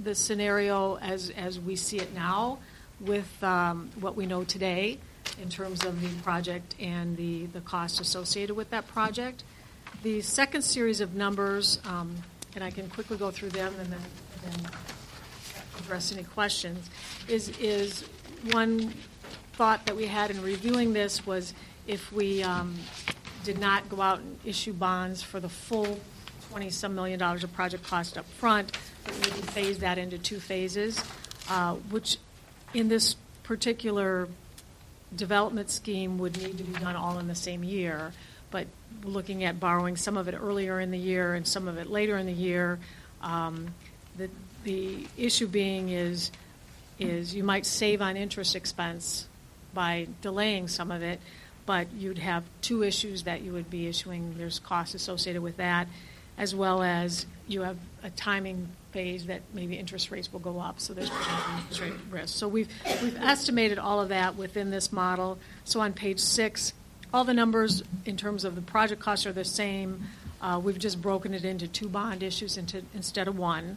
the scenario as we see it now with what we know today in terms of the project and the cost associated with that project. The second series of numbers, and I can quickly go through them and then address any questions, is one thought that we had in reviewing this was if we did not go out and issue bonds for the full $20-some million of project cost up front, but we can phase that into two phases, which in this particular development scheme would need to be done all in the same year. But looking at borrowing some of it earlier in the year and some of it later in the year, the issue being is you might save on interest expense by delaying some of it, but you'd have two issues that you would be issuing. There's costs associated with that, as well as you have a timing phase that maybe interest rates will go up, so there's interest rate risk. So we've estimated all of that within this model. So on page 6, all the numbers in terms of the project costs are the same. We've just broken it into two bond issues instead of one.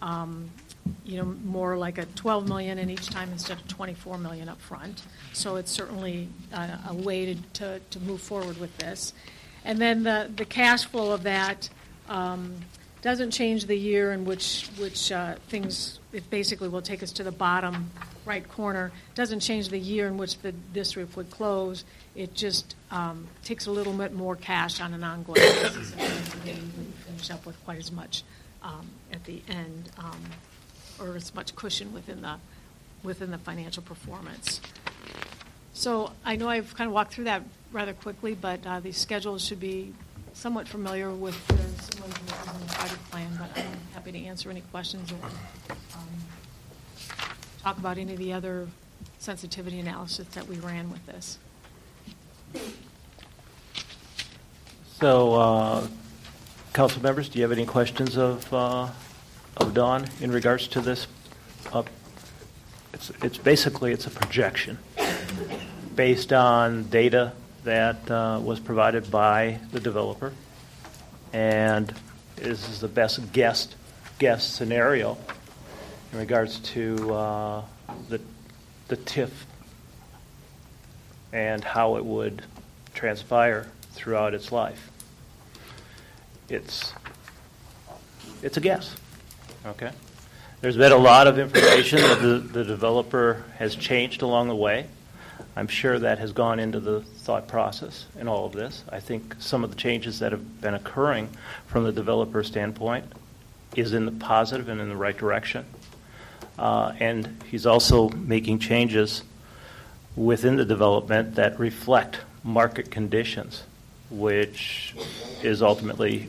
More like a $12 million in each time instead of $24 million up front. So it's certainly a way to move forward with this. And then the cash flow of that doesn't change the year in which things, it basically will take us to the bottom right corner. Doesn't change the year in which the district would close. It just takes a little bit more cash on an ongoing basis, and maybe finish up with quite as much at the end, or as much cushion within the financial performance. So I know I've kind of walked through that rather quickly, but these schedules should be somewhat familiar with someone who is in the project plan, but I'm happy to answer any questions or talk about any of the other sensitivity analysis that we ran with this. So, council members, do you have any questions of Dawn in regards to this? It's basically a projection based on data that was provided by the developer, and this is the best guess scenario in regards to the TIF and how it would transpire throughout its life. It's a guess, okay? There's been a lot of information that the developer has changed along the way. I'm sure that has gone into the thought process in all of this. I think some of the changes that have been occurring from the developer standpoint is in the positive and in the right direction. And he's also making changes within the development that reflect market conditions, which is ultimately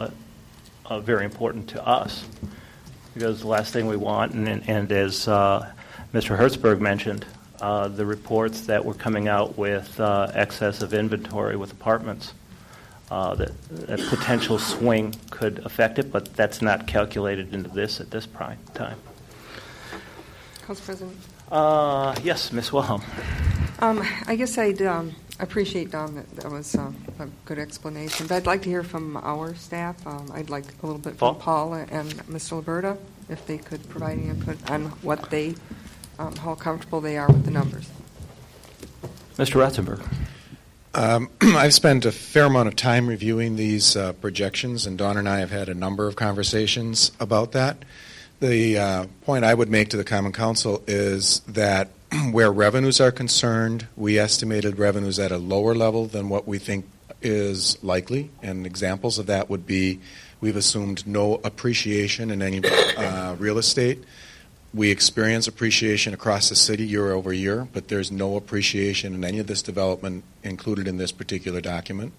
very important to us, because the last thing we want, and as Mr. Hertzberg mentioned, the reports that were coming out with excess of inventory with apartments, that potential swing could affect it, but that's not calculated into this at this prime time. Council President. Yes, Ms. Wilhelm. I guess I'd appreciate, Don, that was a good explanation. But I'd like to hear from our staff. I'd like a little bit from Paul and Mr. Liberta, if they could provide any input on what they, how comfortable they are with the numbers. Mr. Ratzenberg. I've spent a fair amount of time reviewing these projections, and Dawn and I have had a number of conversations about that. The point I would make to the Common Council is that where revenues are concerned, we estimated revenues at a lower level than what we think is likely, and examples of that would be we've assumed no appreciation in any real estate. We experience appreciation across the city year over year, but there's no appreciation in any of this development included in this particular document.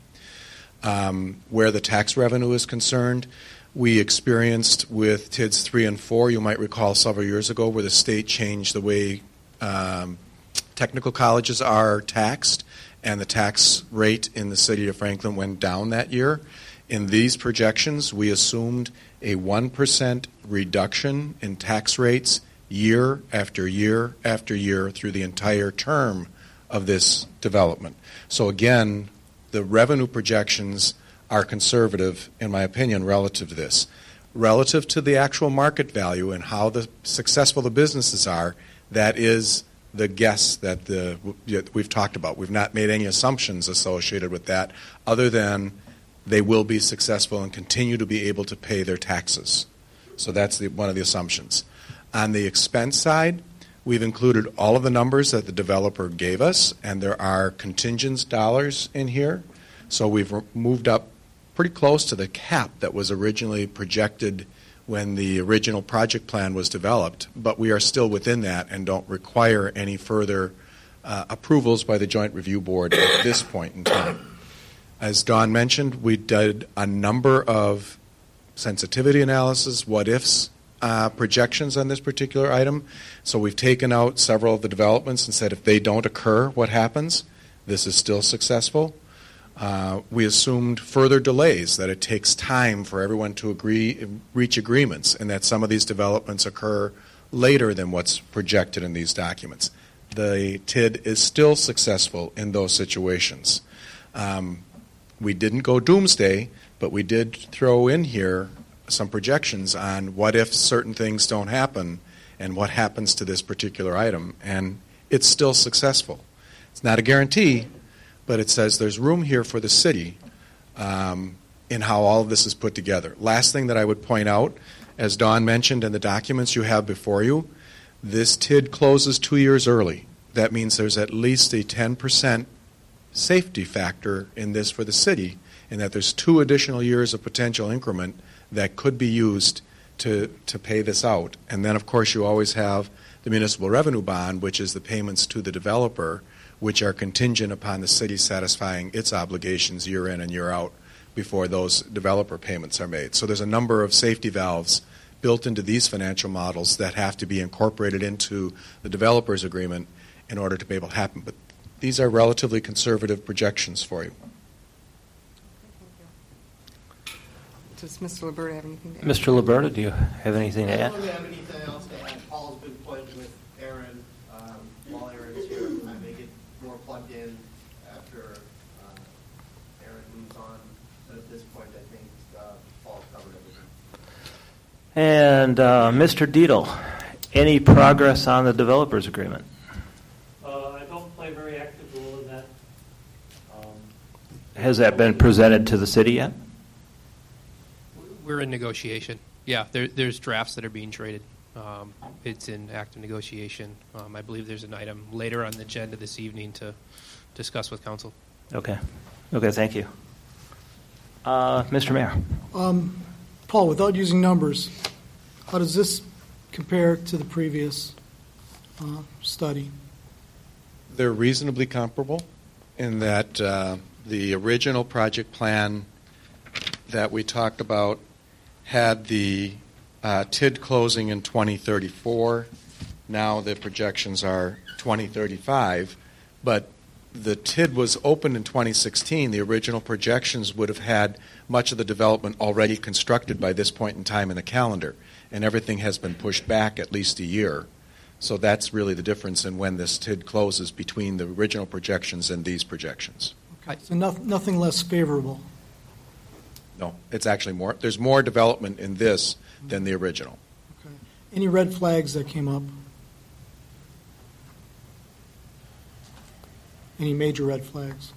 Where the tax revenue is concerned, we experienced with TIDS 3 and 4, you might recall several years ago, where the state changed the way technical colleges are taxed, and the tax rate in the city of Franklin went down that year. In these projections, we assumed a 1% reduction in tax rates year after year after year through the entire term of this development. So again, the revenue projections are conservative, in my opinion, relative to this. relative to the actual market value and how successful the businesses are, that is the guess that we've talked about. We've not made any assumptions associated with that other than they will be successful and continue to be able to pay their taxes. So that's one of the assumptions. On the expense side, we've included all of the numbers that the developer gave us, and there are contingent dollars in here. So we've moved up pretty close to the cap that was originally projected when the original project plan was developed, but we are still within that and don't require any further approvals by the Joint Review Board at this point in time. As Dawn mentioned, we did a number of sensitivity analysis, what-ifs, projections on this particular item. So we've taken out several of the developments and said if they don't occur, what happens? This is still successful. We assumed further delays, that it takes time for everyone to reach agreements, and that some of these developments occur later than what's projected in these documents. The TID is still successful in those situations. We didn't go doomsday, but we did throw in here some projections on what if certain things don't happen and what happens to this particular item, and it's still successful. It's not a guarantee, but it says there's room here for the city in how all of this is put together. Last thing that I would point out, as Dawn mentioned in the documents you have before you, this TID closes 2 years early. That means there's at least a 10% safety factor in this for the city, and that there's 2 additional years of potential increment that could be used to pay this out. And then, of course, you always have the municipal revenue bond, which is the payments to the developer, which are contingent upon the city satisfying its obligations year in and year out before those developer payments are made. So there's a number of safety valves built into these financial models that have to be incorporated into the developer's agreement in order to be able to happen. But these are relatively conservative projections for you. Does Mr. Liberta have anything to add? Mr. Liberta, do you have anything to I add? don't really have anything else to add. Paul's been pledged with Aaron while Aaron's here. I may get more plugged in after Aaron moves on. But at this point, I think Paul's covered everything. And Mr. Dietl, any progress on the developers agreement? I don't play a very active role in that. Has that been presented to the city yet? We're in negotiation. Yeah, there's drafts that are being traded. It's in active negotiation. I believe there's an item later on the agenda this evening to discuss with council. Okay, thank you. Mr. Mayor. Paul, without using numbers, how does this compare to the previous study? They're reasonably comparable in that the original project plan that we talked about had the TID closing in 2034. Now the projections are 2035, but the TID was opened in 2016. The original projections would have had much of the development already constructed by this point in time in the calendar, and everything has been pushed back at least a year. So that's really the difference in when this TID closes between the original projections and these projections. Okay. So nothing less favorable. No, it's actually more. There's more development in this than the original. Okay. Any red flags that came up? Any major red flags?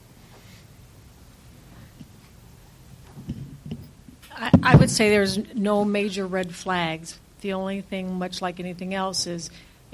I would say there's no major red flags. The only thing, much like anything else, is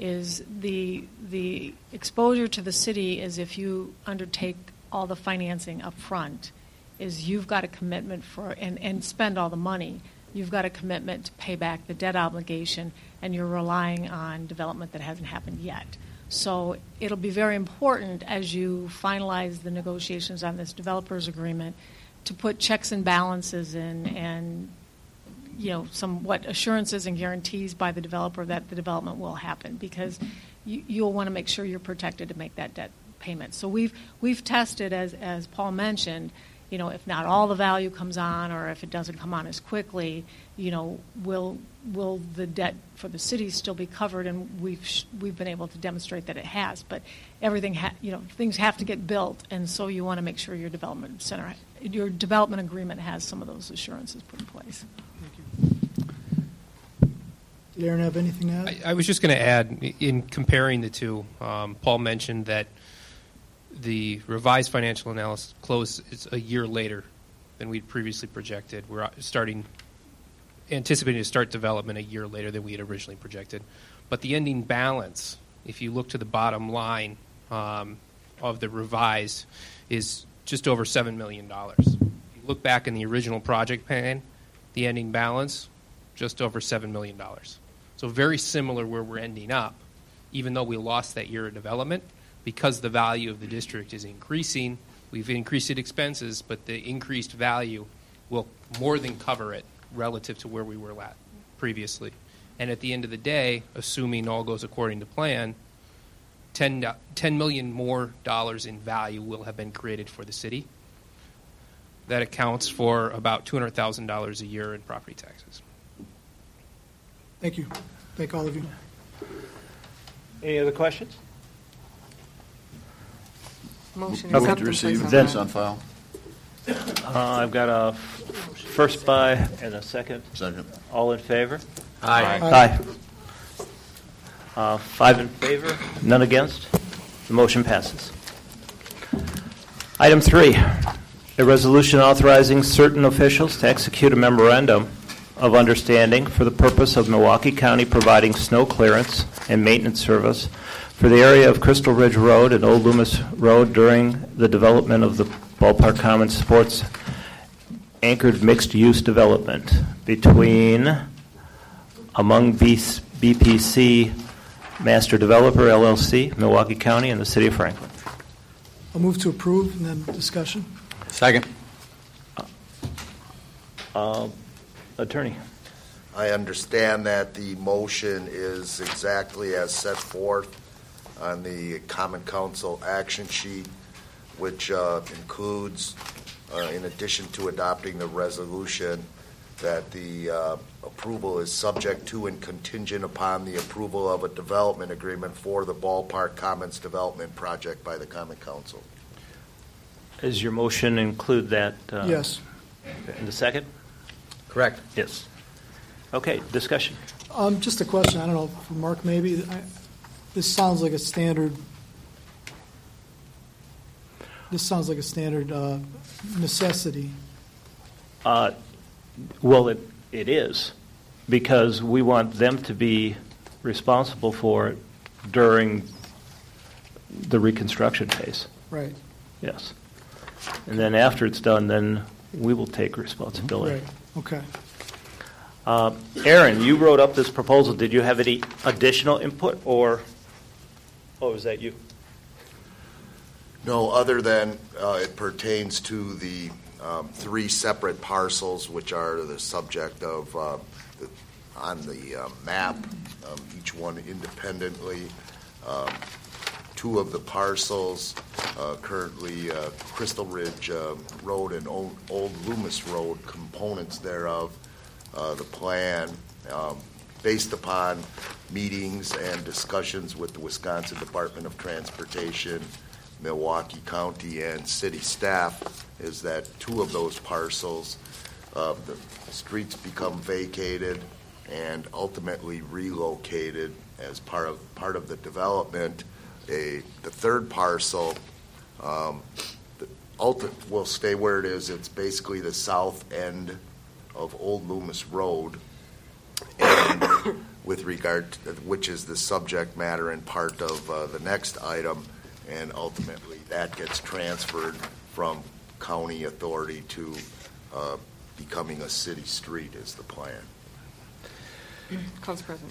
the exposure to the city is if you undertake all the financing up front, is you've got a commitment for and spend all the money. You've got a commitment to pay back the debt obligation, and you're relying on development that hasn't happened yet. So it'll be very important as you finalize the negotiations on this developers agreement to put checks and balances in and somewhat assurances and guarantees by the developer that the development will happen, because you'll want to make sure you're protected to make that debt payment. So we've tested, as Paul mentioned, if not all the value comes on, or if it doesn't come on as quickly, will the debt for the city still be covered? And we've been able to demonstrate that it has. But everything, things have to get built, and so you want to make sure your development agreement has some of those assurances put in place. Thank you. Did Aaron have anything to add? I was just going to add, in comparing the two, Paul mentioned that the revised financial analysis closes a year later than we'd previously projected. We're anticipating to start development a year later than we had originally projected. But the ending balance, if you look to the bottom line of the revised, is just over $7 million. If you look back in the original project plan, the ending balance, just over $7 million. So very similar where we're ending up, even though we lost that year of development, because the value of the district is increasing. We've increased its expenses, but the increased value will more than cover it relative to where we were at previously. And at the end of the day, assuming all goes according to plan, $10 million more in value will have been created for the city. That accounts for about $200,000 a year in property taxes. Thank you. Thank all of you. Any other questions? Motion Okay. accept To and receive place and on place file. on file. I've got a first by and a second. Second. All in favor? Aye. Aye. 5 in favor, none against. The motion passes. Item 3, a resolution authorizing certain officials to execute a memorandum of understanding for the purpose of Milwaukee County providing snow clearance and maintenance service for the area of Crystal Ridge Road and Old Loomis Road during the development of the Ballpark Commons Sports anchored mixed-use development among BPC Master Developer, LLC, Milwaukee County, and the City of Franklin. I'll move to approve and then discussion. Second. Attorney. I understand that the motion is exactly as set forth on the Common Council action sheet, which includes, in addition to adopting the resolution, that the approval is subject to and contingent upon the approval of a development agreement for the Ballpark Commons development project by the Common Council. Does your motion include that? Yes. In the second? Correct. Yes. Okay, discussion. Just a question. I don't know, for Mark maybe. This sounds like a standard. This sounds like a standard necessity. Well, it is, because we want them to be responsible for it during the reconstruction phase. Right. Yes. And then after it's done, then we will take responsibility. Right. Okay. Aaron, you wrote up this proposal. Did you have any additional input, or was that you? No, other than it pertains to the 3 separate parcels, which are the subject of on the map, each one independently. 2 of the parcels, currently Crystal Ridge Road and Old Loomis Road, components thereof. The plan, based upon meetings and discussions with the Wisconsin Department of Transportation, Milwaukee County, and city staff, is that 2 of those parcels, the streets become vacated and ultimately relocated as part of the development. The 3rd parcel will stay where it is. It's basically the south end of Old Loomis Road, and with regard to, which is the subject matter and part of the next item, and ultimately that gets transferred from county authority to becoming a city street is the plan. Council President.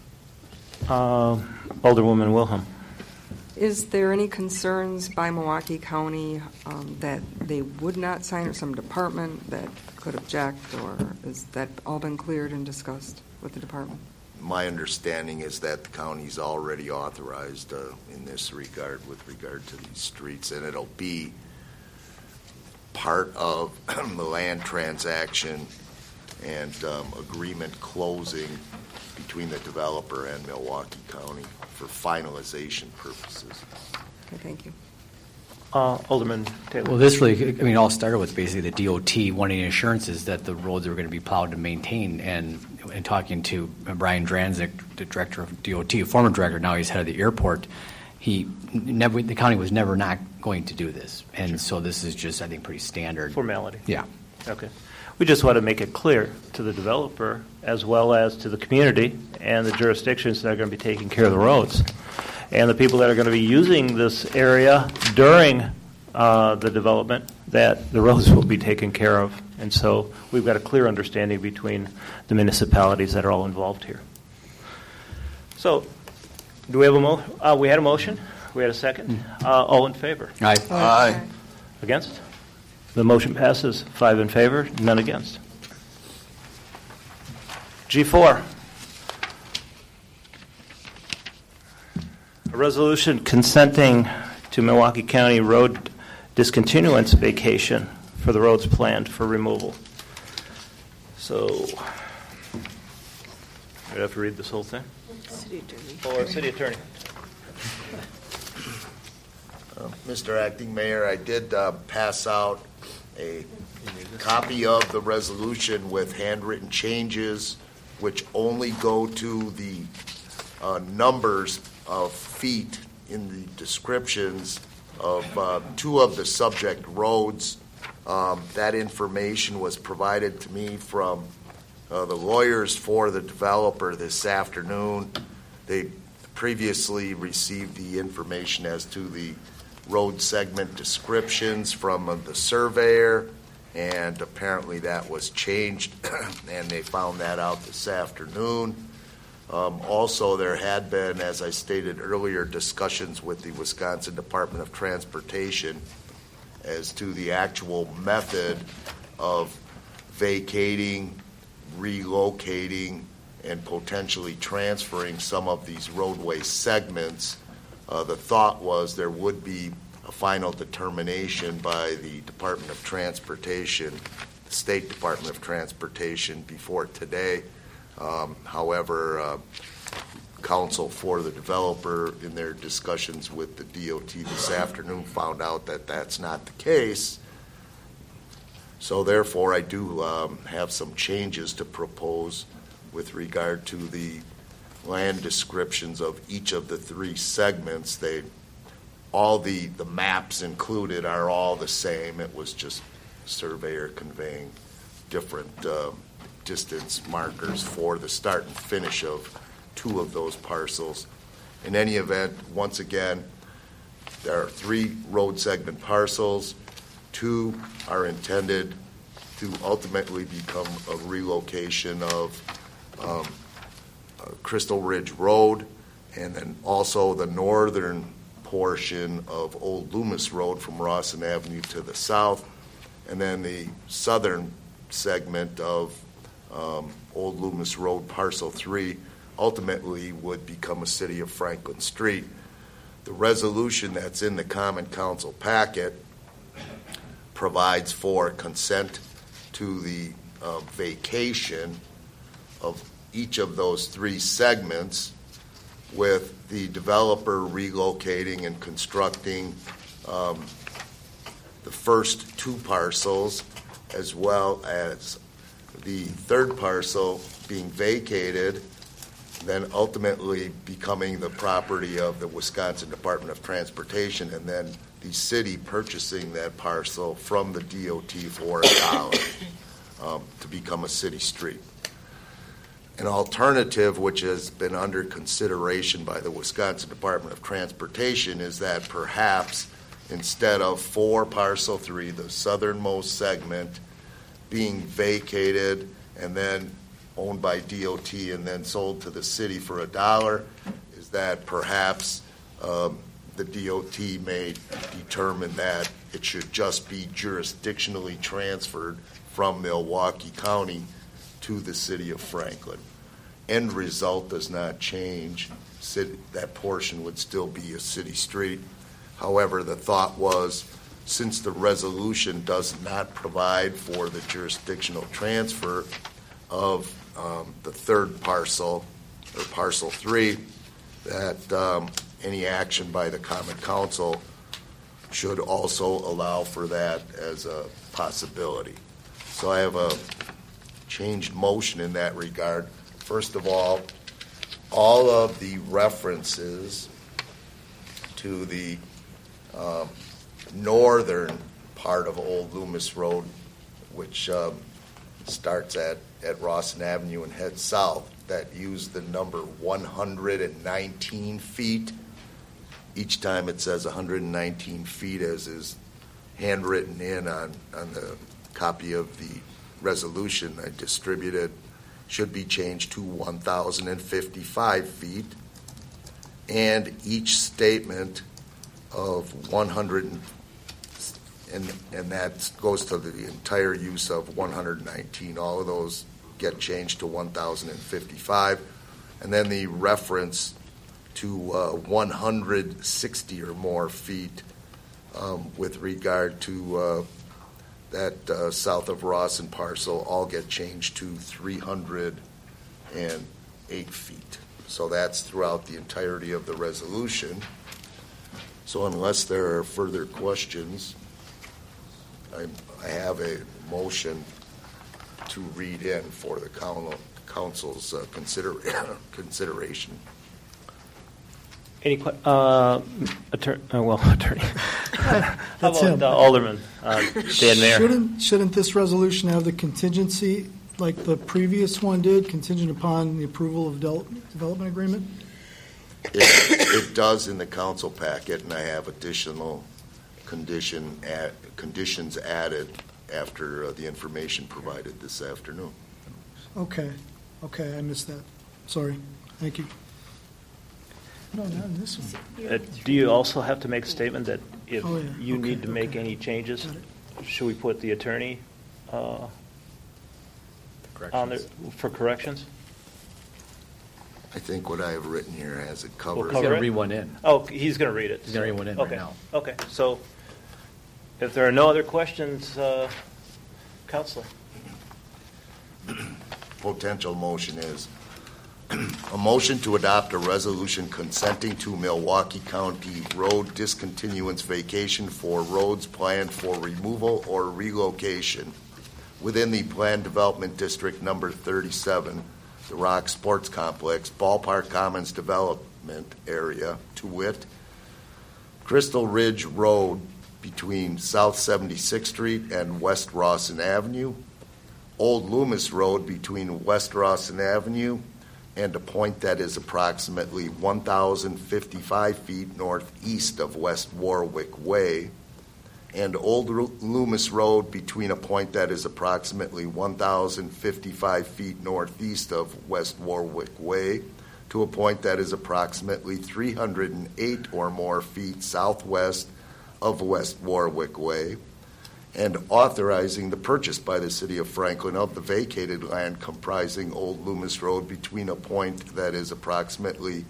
Alderwoman Wilhelm. Is there any concerns by Milwaukee County that they would not sign, or some department that could object, or is that all been cleared and discussed with the department? My understanding is that the county's already authorized in this regard with regard to these streets, and it'll be part of the land transaction and agreement closing between the developer and Milwaukee County for finalization purposes. Okay, thank you. Alderman Taylor. Well, this really, I mean, all started with basically the DOT wanting assurances that the roads are going to be plowed and maintained. And talking to Brian Dranzik, the director of DOT, a former director, now he's head of the airport, the county was never not going to do this. And so this is just, I think, pretty standard. Formality. Yeah. Okay. We just want to make it clear to the developer as well as to the community and the jurisdictions that are going to be taking care of the roads and the people that are going to be using this area during the development that the roads will be taken care of. And so we've got a clear understanding between the municipalities that are all involved here. So do we have we had a motion. We had a second. All in favor? Aye. Aye. Against? The motion passes 5 in favor, none against. G4. A resolution consenting to Milwaukee County road discontinuance vacation for the roads planned for removal. So, I'd have to read this whole thing? City Attorney. Or City Attorney. Mr. Acting Mayor, I did pass out a copy of the resolution with handwritten changes, which only go to the numbers of feet in the descriptions of 2 of the subject roads. That information was provided to me from the lawyers for the developer this afternoon. They previously received the information as to the road segment descriptions from the surveyor, and apparently that was changed, and they found that out this afternoon. Also, there had been, as I stated earlier, discussions with the Wisconsin Department of Transportation as to the actual method of vacating, relocating, and potentially transferring some of these roadway segments. The thought was there would be a final determination by the Department of Transportation, the State Department of Transportation, before today. However, counsel for the developer in their discussions with the DOT this afternoon found out that that's not the case. So therefore, I do have some changes to propose with regard to the land descriptions of each of the 3 segments. All the maps included are all the same. It was just surveyor conveying different distance markers for the start and finish of 2 of those parcels. In any event, once again, there are 3 road segment parcels. 2 are intended to ultimately become a relocation of Crystal Ridge Road, and then also the northern portion of Old Loomis Road from Rawson Avenue to the south, and then the southern segment of Old Loomis Road, Parcel 3, ultimately would become a City of Franklin street. The resolution that's in the Common Council packet provides for consent to the vacation of each of those 3 segments, with the developer relocating and constructing the first 2 parcels, as well as the 3rd parcel being vacated, then ultimately becoming the property of the Wisconsin Department of Transportation, and then the city purchasing that parcel from the DOT for $1 to become a city street. An alternative, which has been under consideration by the Wisconsin Department of Transportation, is that perhaps instead of for Parcel 3, the southernmost segment, being vacated and then owned by DOT and then sold to the city for $1, is that perhaps the DOT may determine that it should just be jurisdictionally transferred from Milwaukee County to the city of Franklin. End result does not change. That portion would still be a city street. However, the thought was, since the resolution does not provide for the jurisdictional transfer of the 3rd parcel, or Parcel 3, that any action by the Common Council should also allow for that as a possibility. So I have a changed motion in that regard. First of all of the references to the northern part of Old Loomis Road, which starts at Rawson Avenue and heads south, that use the number 119 feet. Each time it says 119 feet, as is handwritten in on the copy of the resolution I distributed, should be changed to 1,055 feet. And each statement of 100, and that goes to the entire use of 119. All of those get changed to 1,055. And then the reference to 160 or more feet with regard to that south of Rawson parcel all get changed to 308 feet. So that's throughout the entirety of the resolution. So unless there are further questions, I have a motion to read in for the council's consideration. Any attorney? How That's about him. Alderman Dan Mayer? Shouldn't this resolution have the contingency like the previous one did, contingent upon the approval of development agreement? It does in the council packet, and I have additional conditions added after the information provided this afternoon. Okay, I missed that. Sorry. Thank you. No, not in this one. Do you also have to make a statement that if you Okay, need to make okay. any changes, Got it. should we put the attorney on there for corrections? I think what I have written here has it covered. We'll He's cover going it? to read one in. Oh, he's going to read it. He's going to read one in Okay. right now. Okay, so if there are no other questions, Counselor. Potential motion is a motion to adopt a resolution consenting to Milwaukee County road discontinuance vacation for roads planned for removal or relocation within the Planned Development District number 37, the Rock Sports Complex, Ballpark Commons Development Area, to wit, Crystal Ridge Road between South 76th Street and West Rawson Avenue, Old Loomis Road between West Rawson Avenue and a point that is approximately 1,055 feet northeast of West Warwick Way, and Old Loomis Road between a point that is approximately 1,055 feet northeast of West Warwick Way to a point that is approximately 308 or more feet southwest of West Warwick Way, and authorizing the purchase by the City of Franklin of the vacated land comprising Old Loomis Road between a point that is approximately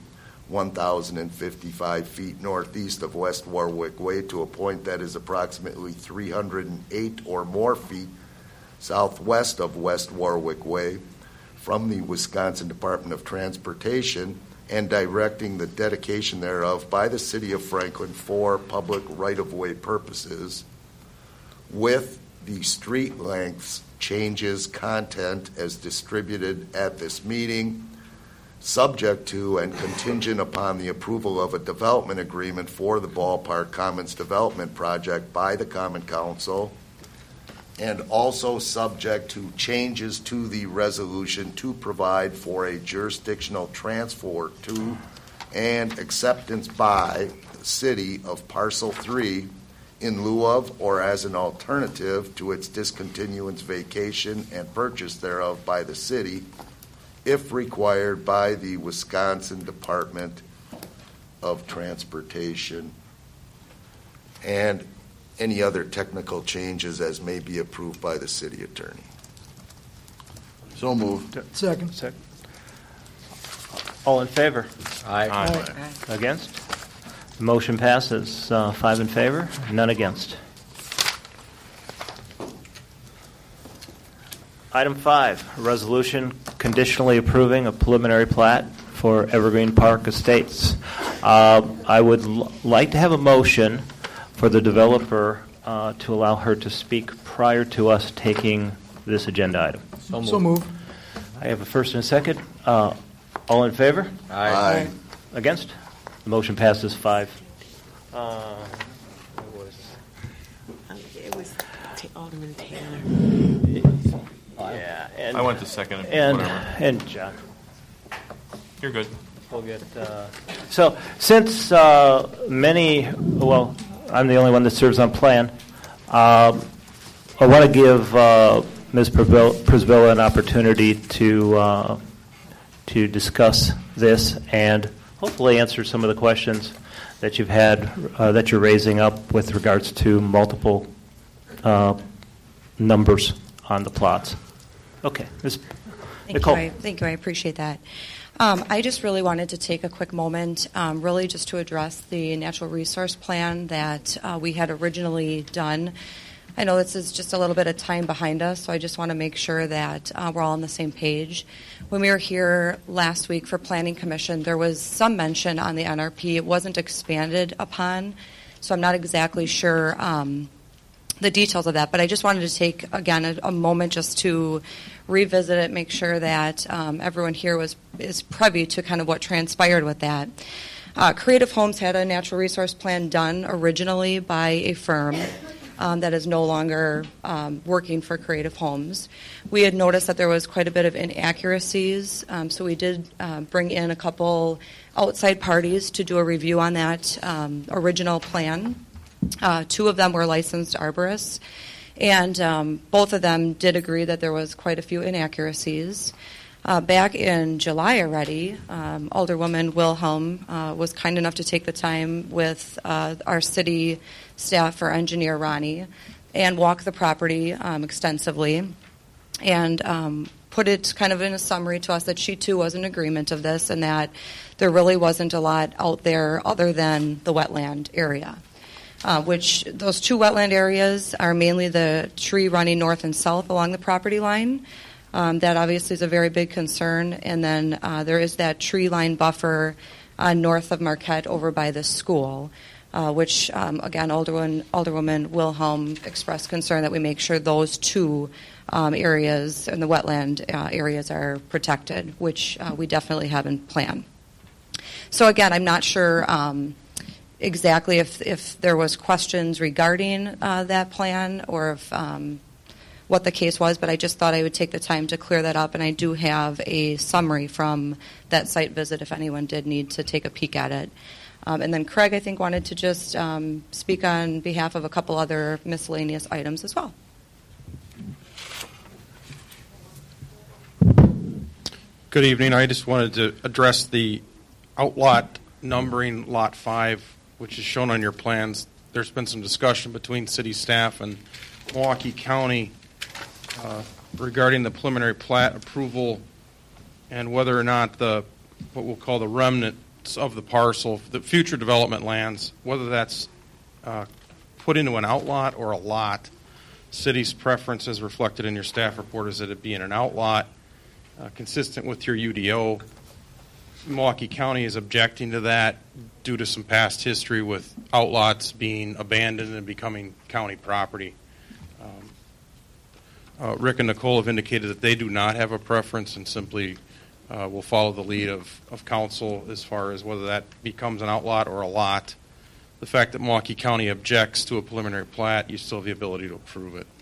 1,055 feet northeast of West Warwick Way to a point that is approximately 308 or more feet southwest of West Warwick Way from the Wisconsin Department of Transportation, and directing the dedication thereof by the City of Franklin for public right-of-way purposes, with the street lengths changes content as distributed at this meeting, subject to and contingent upon the approval of a development agreement for the Ballpark Commons Development Project by the Common Council, and also subject to changes to the resolution to provide for a jurisdictional transfer to and acceptance by the City of Parcel 3 in lieu of or as an alternative to its discontinuance, vacation, and purchase thereof by the city, if required by the Wisconsin Department of Transportation, and any other technical changes as may be approved by the city attorney. So moved. Second. All in favor? Aye. Against? The motion passes 5 in favor, none against. Item 5, a resolution conditionally approving a preliminary plat for Evergreen Park Estates. I would like to have a motion for the developer to allow her to speak prior to us taking this agenda item? So move. I have a first and a second. All in favor? Aye. Against? The motion passes 5. It was Alderman Taylor. Yeah, and, I went to second. and John. You're good. We'll get, so since many, well, I'm the only one that serves on plan, I want to give Ms. Przybilla an opportunity to discuss this and hopefully answer some of the questions that you've had, that you're raising up with regards to multiple numbers on the plots. Okay, Ms. Nicole. Thank you. I appreciate that. I just really wanted to take a quick moment, really just to address the natural resource plan that we had originally done. I know this is just a little bit of time behind us, so I just want to make sure that we're all on the same page. When we were here last week for Planning Commission, there was some mention on the NRP. It wasn't expanded upon, so I'm not exactly sure the details of that, but I just wanted to take, again, a moment just to revisit it, make sure that everyone here is privy to kind of what transpired with that. Creative Homes had a natural resource plan done originally by a firm that is no longer working for Creative Homes. We had noticed that there was quite a bit of inaccuracies, so we did bring in a couple outside parties to do a review on that original plan. 2 of them were licensed arborists, and both of them did agree that there was quite a few inaccuracies. Back in July already, Alderwoman Wilhelm was kind enough to take the time with our city staff, our engineer Ronnie, and walk the property extensively and put it kind of in a summary to us that she too was in agreement of this and that there really wasn't a lot out there other than the wetland area. Which those 2 wetland areas are mainly the tree running north and south along the property line. That obviously is a very big concern. And then there is that tree line buffer north of Marquette over by the school, which, again, Alderwoman Wilhelm expressed concern that we make sure those 2 areas and the wetland areas are protected, which we definitely have in plan. So, again, I'm not sure exactly if there was questions regarding that plan or if what the case was, but I just thought I would take the time to clear that up, and I do have a summary from that site visit if anyone did need to take a peek at it. And then Craig, I think, wanted to just speak on behalf of a couple other miscellaneous items as well. Good evening. I just wanted to address the outlot numbering Lot 5, which is shown on your plans. There's been some discussion between city staff and Milwaukee County regarding the preliminary plat approval and whether or not what we'll call the remnants of the parcel, the future development lands, whether that's put into an outlot or a lot. City's preference, as reflected in your staff report, is that it be in an outlot consistent with your UDO. Milwaukee County is objecting to that due to some past history with outlots being abandoned and becoming county property. Rick and Nicole have indicated that they do not have a preference and simply will follow the lead of council as far as whether that becomes an outlot or a lot. The fact that Milwaukee County objects to a preliminary plat, you still have the ability to approve it.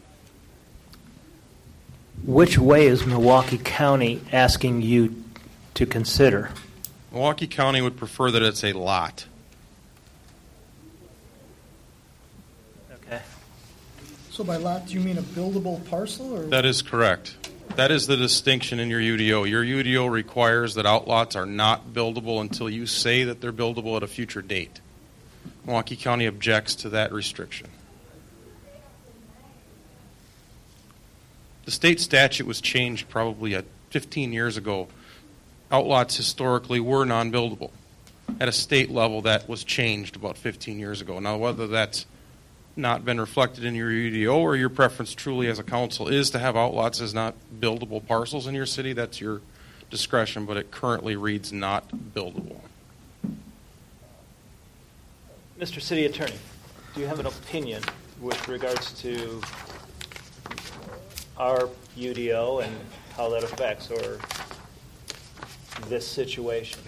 Which way is Milwaukee County asking you to consider? Milwaukee County would prefer that it's a lot. Okay. So by lot, do you mean a buildable parcel? Or? That is correct. That is the distinction in your UDO. Your UDO requires that outlots are not buildable until you say that they're buildable at a future date. Milwaukee County objects to that restriction. The state statute was changed probably 15 years ago. Outlots historically were non-buildable. At a state level, that was changed about 15 years ago. Now, whether that's not been reflected in your UDO or your preference truly as a council is to have outlots as not buildable parcels in your city, that's your discretion, but it currently reads not buildable. Mr. City Attorney, do you have an opinion with regards to our UDO and how that affects or this situation?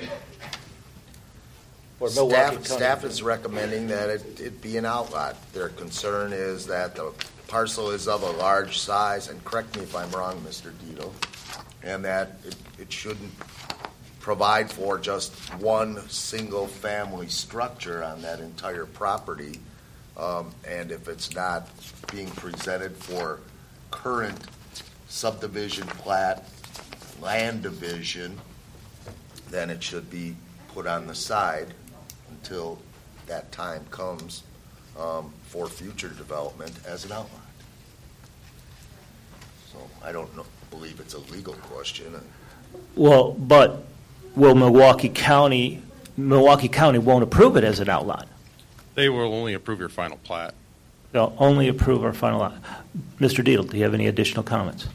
Or Milwaukee County? Staff is recommending that it be an outlot. Their concern is that the parcel is of a large size, and correct me if I'm wrong, Mr. Dito, and that it shouldn't provide for just one single family structure on that entire property. And if it's not being presented for current subdivision plat, land division, then it should be put on the side until that time comes for future development as an outline. So I don't believe it's a legal question. Well, but will Milwaukee County won't approve it as an outlot? They will only approve your final plat. They'll only approve our final lot. Mr. Deal, do you have any additional comments?